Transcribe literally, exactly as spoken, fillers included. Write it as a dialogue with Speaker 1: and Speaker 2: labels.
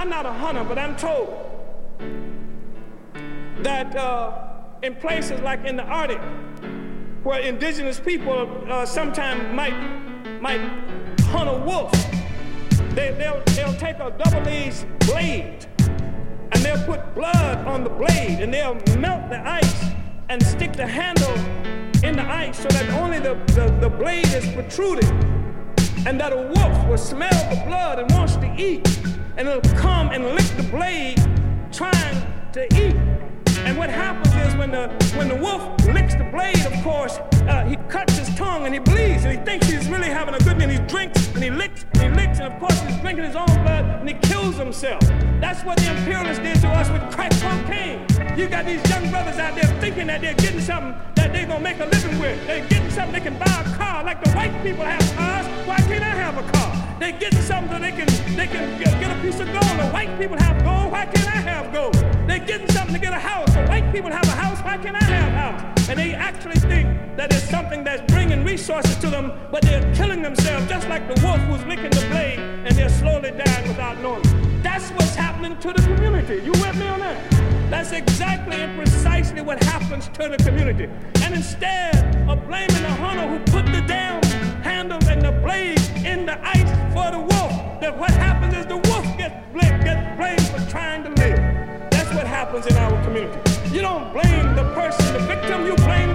Speaker 1: I'm not a hunter, but I'm told that uh, in places like in the Arctic, where indigenous people uh, sometimes might might hunt a wolf, they, they'll, they'll take a double-edged blade and they'll put blood on the blade and they'll melt the ice and stick the handle in the ice so that only the, the, the blade is protruding, and that a wolf will smell the blood and wants to eat, and it'll come and lick the blade trying to eat. And what happens is when the when the wolf licks the blade, of course, uh, he cuts his tongue and he bleeds and he thinks he's really having a good meal. He drinks and he licks and he licks, and of course he's drinking his own blood and he kills himself. That's what the imperialists did to us with crack cocaine. You got these young brothers out there thinking that they're getting something that they're gonna make a living with. They're getting something they can buy a car like the white people have cars. Why can't I have a car? They're getting something so they can they can get a piece of gold. The white people have gold. Why can't I have gold? They're getting something to get a house. The white people have a house. Why can't I have a house? And they actually think that there's something that's bringing resources to them, but they're killing themselves just like the wolf who's licking the blade, and they're slowly dying without knowing it. That's what's happening to the community. You with me on that? That's exactly and precisely what happens to the community. And instead of blaming the hunter who put the damn handle and the blade in the ice for the wolf, that what happens is the wolf gets blamed, gets blamed for trying to live. That's what happens in our community. You don't blame the person, the victim, you blame